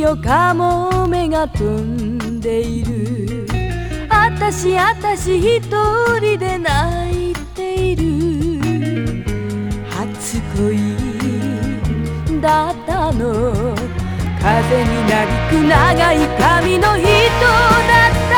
のカモメが飛んでいる。あたし一人で泣いている。初恋だったの。風になびく長い髪の人だった。